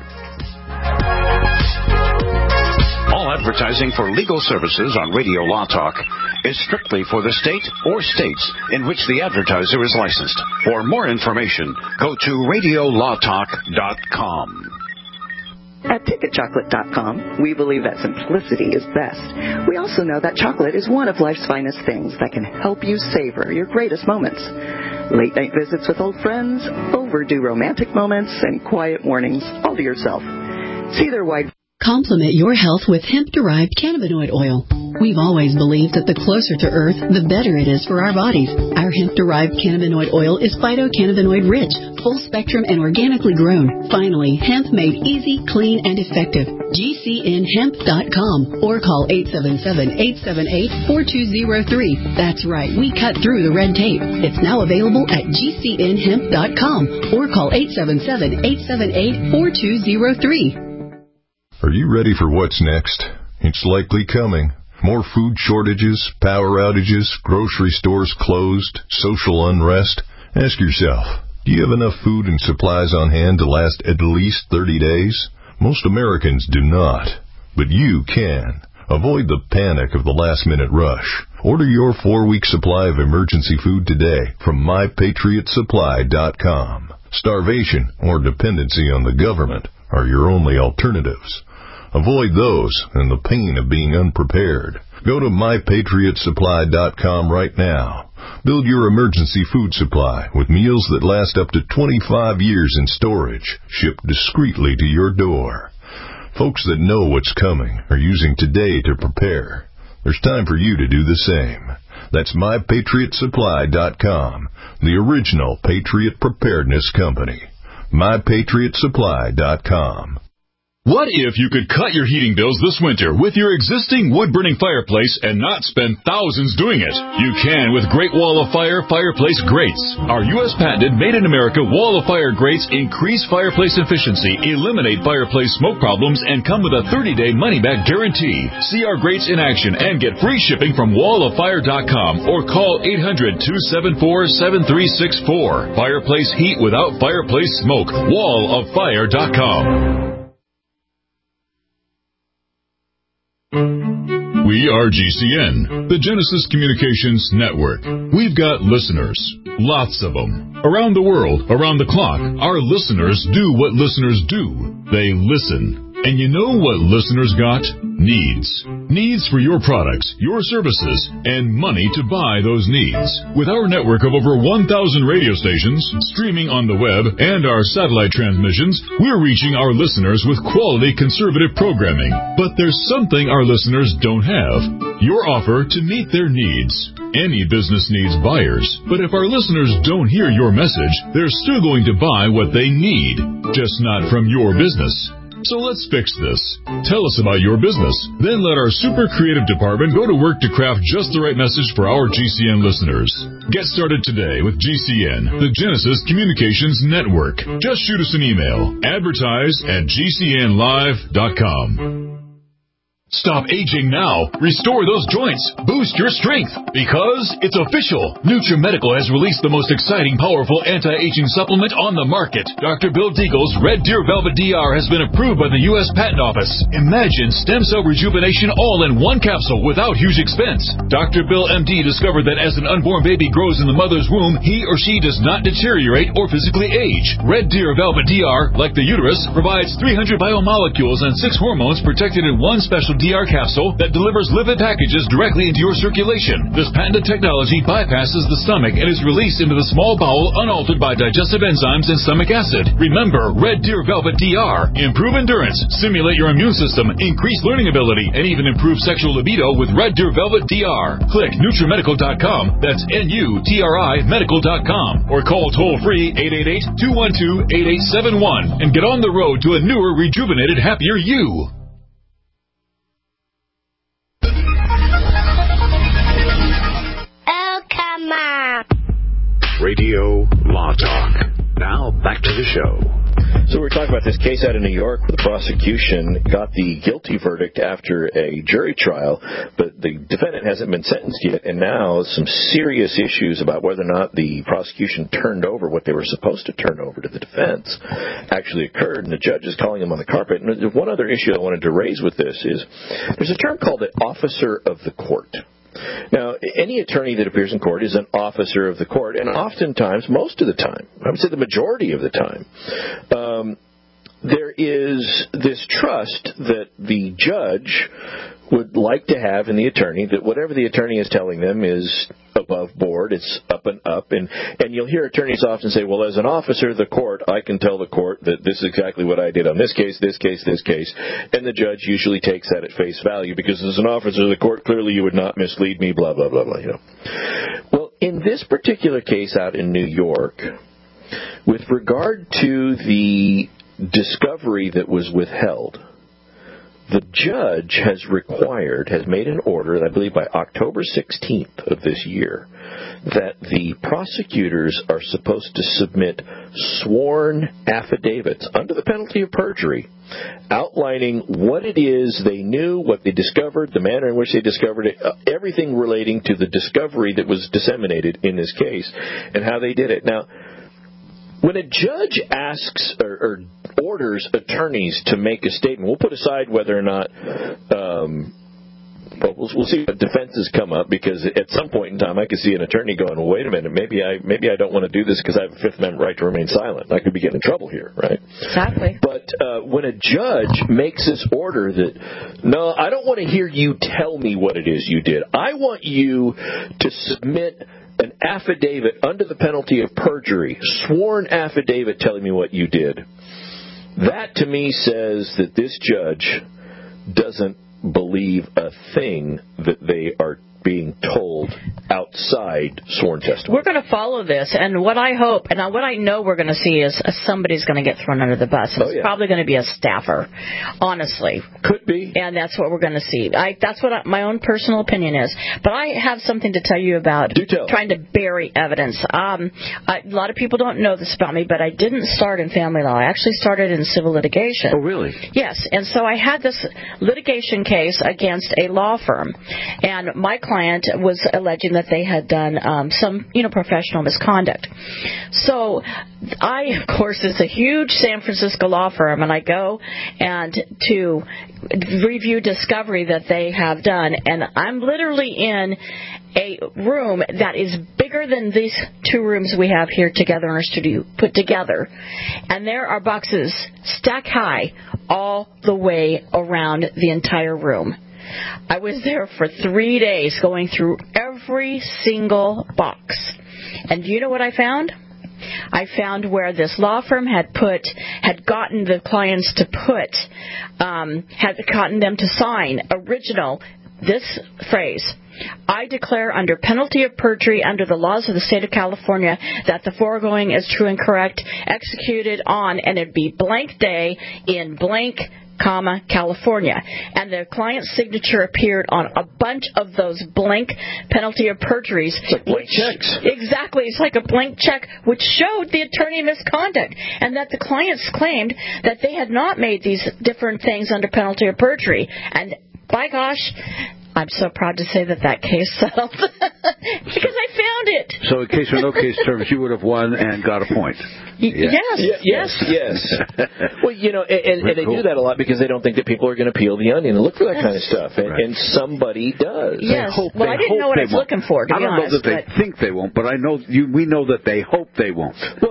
All advertising for legal services on Radio Law Talk is strictly for the state or states in which the advertiser is licensed. For more information, go to radiolawtalk.com. At TicketChocolate.com, we believe that simplicity is best. We also know that chocolate is one of life's finest things that can help you savor your greatest moments. Late night visits with old friends, overdue romantic moments, and quiet mornings all to yourself. See their wide... Complement your health with hemp-derived cannabinoid oil. We've always believed that the closer to Earth, the better it is for our bodies. Our hemp-derived cannabinoid oil is phytocannabinoid rich, full spectrum, and organically grown. Finally, hemp made easy, clean, and effective. GCNhemp.com or call 877-878-4203. That's right, we cut through the red tape. It's now available at GCNhemp.com or call 877-878-4203. Are you ready for what's next? It's likely coming. More food shortages, power outages, grocery stores closed, social unrest. Ask yourself, do you have enough food and supplies on hand to last at least 30 days? Most Americans do not, but you can. Avoid the panic of the last-minute rush. Order your 4-week supply of emergency food today from MyPatriotSupply.com. Starvation or dependency on the government are your only alternatives. Avoid those and the pain of being unprepared. Go to MyPatriotSupply.com right now. Build your emergency food supply with meals that last up to 25 years in storage, shipped discreetly to your door. Folks that know what's coming are using today to prepare. There's time for you to do the same. That's MyPatriotSupply.com, the original Patriot Preparedness Company. MyPatriotSupply.com. What if you could cut your heating bills this winter with your existing wood-burning fireplace and not spend thousands doing it? You can with Great Wall of Fire fireplace grates. Our U.S. patented made-in-America Wall of Fire grates increase fireplace efficiency, eliminate fireplace smoke problems, and come with a 30-day money-back guarantee. See our grates in action and get free shipping from walloffire.com or call 800-274-7364. Fireplace heat without fireplace smoke. walloffire.com. We are GCN, the Genesis Communications Network. We've got listeners, lots of them. Around the world, around the clock, our listeners do what listeners do. They listen. And you know what listeners got? Needs. Needs for your products, your services, and money to buy those needs. With our network of over 1,000 radio stations, streaming on the web, and our satellite transmissions, we're reaching our listeners with quality conservative programming. But there's something our listeners don't have. Your offer to meet their needs. Any business needs buyers, but if our listeners don't hear your message, they're still going to buy what they need, just not from your business. So let's fix this. Tell us about your business. Then let our super creative department go to work to craft just the right message for our GCN listeners. Get started today with GCN, the Genesis Communications Network. Just shoot us an email. Advertise@gcnlive.com. Stop aging now. Restore those joints. Boost your strength. Because it's official. NutriMedical has released the most exciting, powerful anti-aging supplement on the market. Dr. Bill Deagle's Red Deer Velvet DR has been approved by the U.S. Patent Office. Imagine stem cell rejuvenation all in one capsule without huge expense. Dr. Bill MD discovered that as an unborn baby grows in the mother's womb, he or she does not deteriorate or physically age. Red Deer Velvet DR, like the uterus, provides 300 biomolecules and 6 hormones protected in one special DR capsule that delivers lipid packages directly into your circulation. This patented technology bypasses the stomach and is released into the small bowel unaltered by digestive enzymes and stomach acid. Remember, Red Deer Velvet DR. Improve endurance, stimulate your immune system, increase learning ability, and even improve sexual libido with Red Deer Velvet DR. Click NutriMedical.com. That's NUTRI Medical.com. Or call toll-free 888-212-8871 and get on the road to a newer, rejuvenated, happier you. Radio Law Talk. Now, back to the show. So we're talking about this case out of New York where the prosecution got the guilty verdict after a jury trial, but the defendant hasn't been sentenced yet, and now some serious issues about whether or not the prosecution turned over what they were supposed to turn over to the defense actually occurred, and the judge is calling them on the carpet. And one other issue I wanted to raise with this is there's a term called an officer of the court. Now, any attorney that appears in court is an officer of the court, and oftentimes, most of the time, I would say the majority of the time, there is this trust that the judge would like to have in the attorney, that whatever the attorney is telling them is above board, it's up and up, and you'll hear attorneys often say, well, as an officer of the court, I can tell the court that this is exactly what I did on this case, this case, this case, and the judge usually takes that at face value, because as an officer of the court, clearly you would not mislead me, blah, blah, blah, blah, you know. Well, in this particular case out in New York, with regard to the discovery that was withheld, the judge has made an order, I believe by October 16th of this year, that the prosecutors are supposed to submit sworn affidavits under the penalty of perjury, outlining what it is they knew, what they discovered, the manner in which they discovered it, everything relating to the discovery that was disseminated in this case, and how they did it. Now, when a judge asks or orders attorneys to make a statement, we'll put aside whether or not But we'll see what defenses come up, because at some point in time I could see an attorney going, well, wait a minute, maybe I don't want to do this because I have a Fifth Amendment right to remain silent. I could be getting in trouble here, right? Exactly. But when a judge makes this order that, no, I don't want to hear you tell me what it is you did. I want you to submit an affidavit under the penalty of perjury, sworn affidavit telling me what you did. That to me says that this judge doesn't believe a thing that they are being told outside sworn testimony. We're going to follow this, and what I hope, and what I know we're going to see is somebody's going to get thrown under the bus. It's probably going to be a staffer, honestly. Could be. And that's what we're going to see. That's what my own personal opinion is. But I have something to tell you about trying to bury evidence. A lot of people don't know this about me, but I didn't start in family law. I actually started in civil litigation. Oh, really? Yes, and so I had this litigation case against a law firm, and my client was alleging that they had done some, professional misconduct. So I, of course, it's a huge San Francisco law firm, and I go and to review discovery that they have done, and I'm literally in a room that is bigger than these two rooms we have here together in our studio put together, and there are boxes stacked high all the way around the entire room. I was there for 3 days going through every single box. And do you know what I found? I found where this law firm had gotten the clients to had gotten them to sign this phrase: I declare under penalty of perjury under the laws of the state of California that the foregoing is true and correct, executed on, and it'd be blank day in blank, California. And the client's signature appeared on a bunch of those blank penalty of perjuries. It's like blank checks. Exactly. It's like a blank check, which showed the attorney misconduct, and that the clients claimed that they had not made these different things under penalty of perjury. And by gosh, I'm so proud to say that case settled because I found it. So in case or no case terms, you would have won and got a point. Yes. Well, and they do that a lot because they don't think that people are going to peel the onion and look for that kind of stuff, and somebody does. Yes. I didn't know what I was looking for, to be honest. I don't know that they think they won't, but we know that they hope they won't. Well,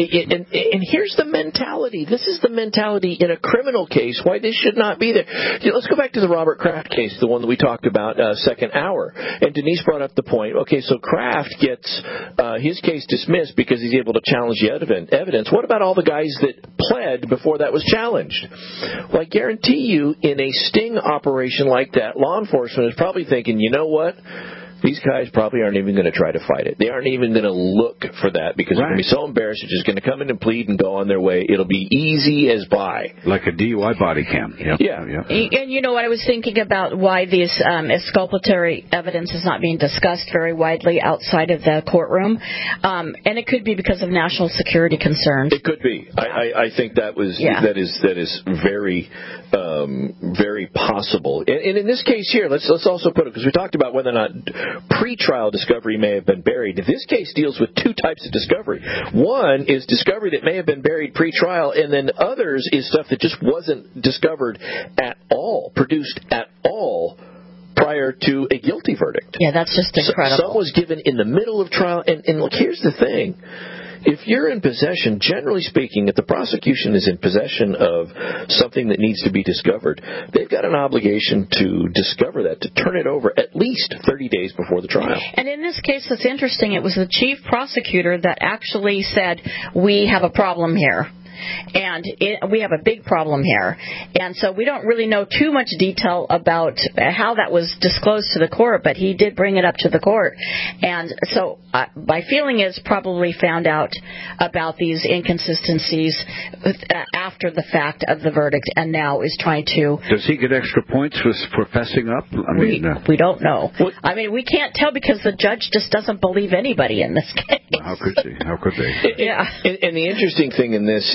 and here's the mentality. This is the mentality in a criminal case why this should not be there. Let's go back to the Robert Kraft case, the one that we talked about second hour. And Denise brought up the point, okay, so Kraft gets his case dismissed because he's able to challenge the evidence. What about all the guys that pled before that was challenged? Well, I guarantee you, in a sting operation like that, law enforcement is probably thinking, you know what? These guys probably aren't even going to try to fight it. They aren't even going to look for that because they're going to be so embarrassed. They're just going to come in and plead and go on their way. It'll be easy as pie. Like a DUI body cam. Yep. Yeah. And you know what? I was thinking about why these exculpatory evidence is not being discussed very widely outside of the courtroom. And it could be because of national security concerns. It could be. I think that is very, very possible. And in this case here, let's also put it, because we talked about whether or not pre-trial discovery may have been buried. This case deals with two types of discovery. One is discovery that may have been buried pre-trial, and then others is stuff that just wasn't discovered at all, produced at all, prior to a guilty verdict. Yeah, that's just incredible. Some was given in the middle of trial, and look, here's the thing. If you're in possession, generally speaking, if the prosecution is in possession of something that needs to be discovered, they've got an obligation to discover that, to turn it over at least 30 days before the trial. And in this case, it's interesting. It was the chief prosecutor that actually said, we have a problem here. And we have a big problem here. And so we don't really know too much detail about how that was disclosed to the court, but he did bring it up to the court. And so my feeling is probably found out about these inconsistencies after the fact of the verdict, and now is trying to... Does he get extra points for fessing up? We don't know. I mean, we can't tell because the judge just doesn't believe anybody in this case. Well, how could they? Yeah. And the interesting thing in this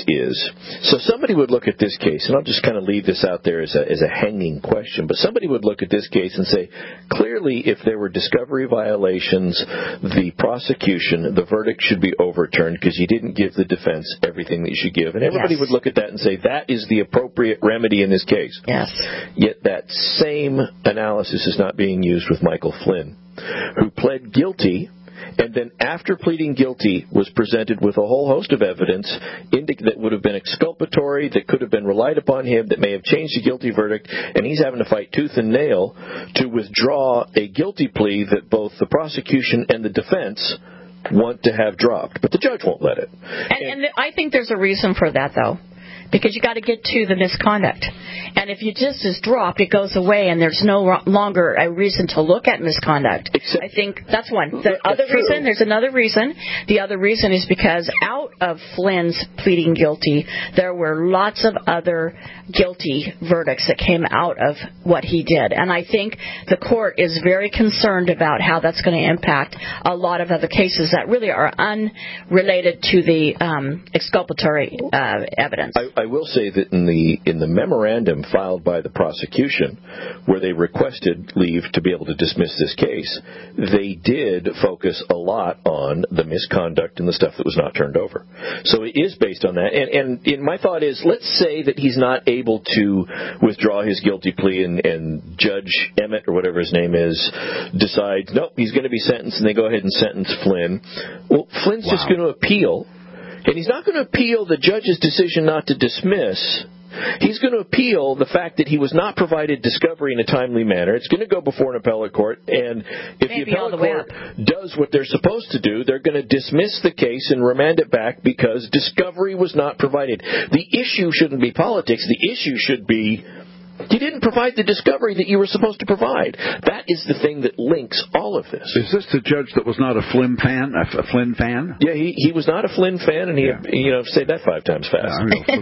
is, so somebody would look at this case, and I'll just kind of leave this out there as a hanging question, but somebody would look at this case and say, clearly, if there were discovery violations, the prosecution, the verdict should be overturned because you didn't give the defense everything that you should give. And everybody would look at that and say, that is the appropriate remedy in this case. Yes. Yet that same analysis is not being used with Michael Flynn, who pled guilty, and then after pleading guilty was presented with a whole host of evidence that would have been exculpatory, that could have been relied upon him, that may have changed the guilty verdict, and he's having to fight tooth and nail to withdraw a guilty plea that both the prosecution and the defense want to have dropped. But the judge won't let it. And I think there's a reason for that, though. Because you got to get to the misconduct. And if you just is dropped, it goes away, and there's no longer a reason to look at misconduct. I think that's one. There's another reason. The other reason is because out of Flynn's pleading guilty, there were lots of other guilty verdicts that came out of what he did. And I think the court is very concerned about how that's going to impact a lot of other cases that really are unrelated to the exculpatory evidence. I will say that in the memorandum filed by the prosecution, where they requested leave to be able to dismiss this case, they did focus a lot on the misconduct and the stuff that was not turned over. So it is based on that. And my thought is, let's say that he's not able to withdraw his guilty plea, and Judge Emmett, or whatever his name is, decides, nope, he's going to be sentenced, and they go ahead and sentence Flynn. Well, Flynn's just going to appeal. And he's not going to appeal the judge's decision not to dismiss. He's going to appeal the fact that he was not provided discovery in a timely manner. It's going to go before an appellate court, and if the appellate court does what they're supposed to do, they're going to dismiss the case and remand it back because discovery was not provided. The issue shouldn't be politics. The issue should be, you didn't provide the discovery that you were supposed to provide. That is the thing that links all of this. Is this the judge that was not a Flynn fan? A Flynn fan? Yeah, he was not a Flynn fan, and he say that 5 times fast.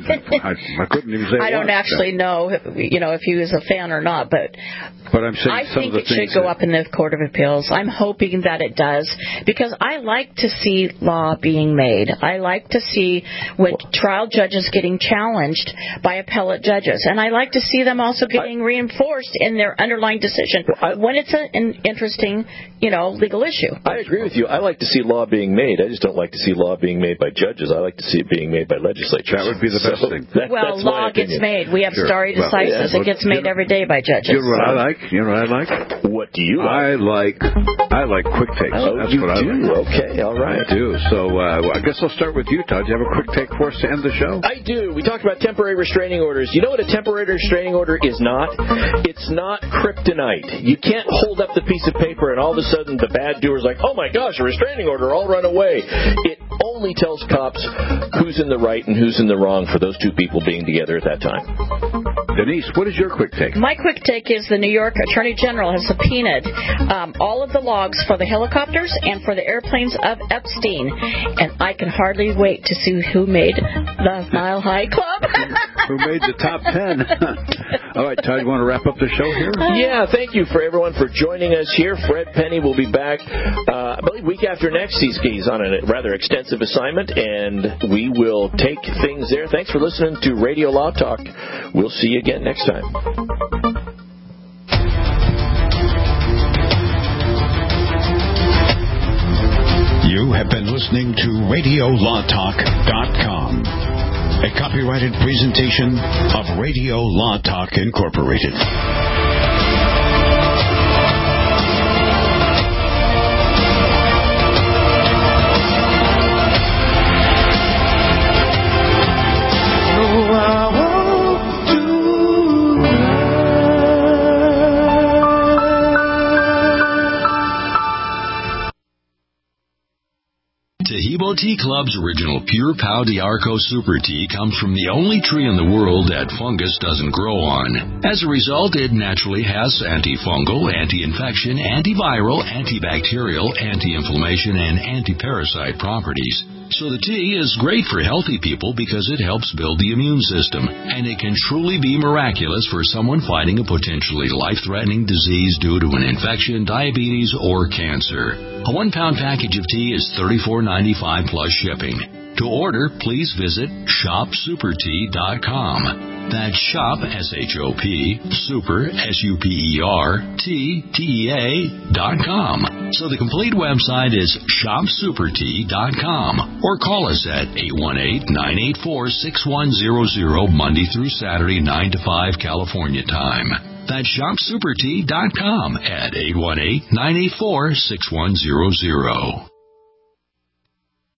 I couldn't even say. I don't actually know, if he was a fan or not, but I'm saying I think it should go up in the Court of Appeals. I'm hoping that it does, because I like to see law being made. I like to see trial judges getting challenged by appellate judges, and I like to see them also getting reinforced in their underlying decision when it's an interesting, legal issue. I agree with you. I like to see law being made. I just don't like to see law being made by judges. I like to see it being made by legislatures. That would be the best thing. Law gets made. We have stare decisis. It gets made every day by judges. You know what I like? What do you like? I like quick takes. That's what I like. Okay, all right. I do. So I guess I'll start with you, Todd. Do you have a quick take for us to end the show? I do. We talked about temporary restraining orders. You know what a temporary restraining order is not? It's not kryptonite. You can't hold up the piece of paper and all of a sudden the bad doer's like, oh my gosh, a restraining order, I'll run away. It only tells cops who's in the right and who's in the wrong for those two people being together at that time. Denise, what is your quick take? My quick take is the New York Attorney General has subpoenaed all of the logs for the helicopters and for the airplanes of Epstein. And I can hardly wait to see who made the Mile High Club. Who made the top 10. All right, Todd, you want to wrap up the show here? Yeah, thank you for everyone for joining us here. Fred Penny will be back, I believe, week after next. He's on a rather extensive assignment, and we will take things there. Thanks for listening to Radio Law Talk. We'll see you again next time. You have been listening to RadioLawTalk.com, a copyrighted presentation of Radio Law Talk Incorporated. Taheebo Tea Club's original Pure Pau d'Arco Super Tea comes from the only tree in the world that fungus doesn't grow on. As a result, it naturally has antifungal, anti-infection, antiviral, antibacterial, anti-inflammation, and anti-parasite properties. So the tea is great for healthy people because it helps build the immune system, and it can truly be miraculous for someone fighting a potentially life-threatening disease due to an infection, diabetes, or cancer. A 1-pound package of tea is $34.95 plus shipping. To order, please visit shopsupertea.com. That's shop, S-H-O-P, super, SUPERTEA.com. So the complete website is shopsupertea.com, or call us at 818-984-6100 Monday through Saturday, 9 to 5 California time. That's shopsupertea.com at 818-984-6100.